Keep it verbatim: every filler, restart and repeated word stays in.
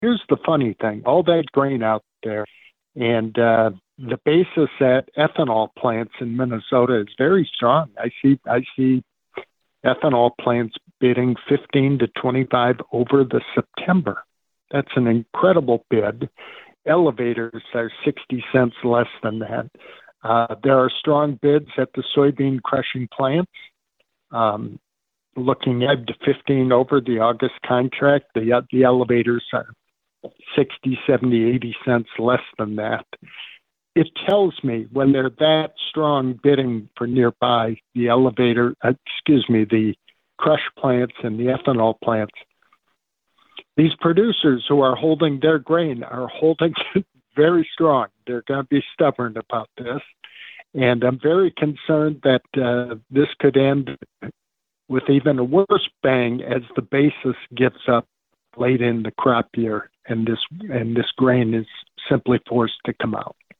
here's the funny thing. All that grain out there, and uh, the basis at ethanol plants in Minnesota is very strong. I see I see ethanol plants bidding fifteen to twenty-five over the September. That's an incredible bid. Elevators are sixty cents less than that. Uh, there are strong bids at the soybean crushing plants. Um, looking at to fifteen over the August contract, the, the elevators are sixty, seventy, eighty cents less than that. It tells me when they're that strong bidding for nearby, the elevator, uh, excuse me, the crush plants and the ethanol plants, these producers who are holding their grain are holding very strong. They're going to be stubborn about this. And I'm very concerned that uh, this could end with even a worse bang as the basis gives up late in the crop year and this and this grain is simply forced to come out.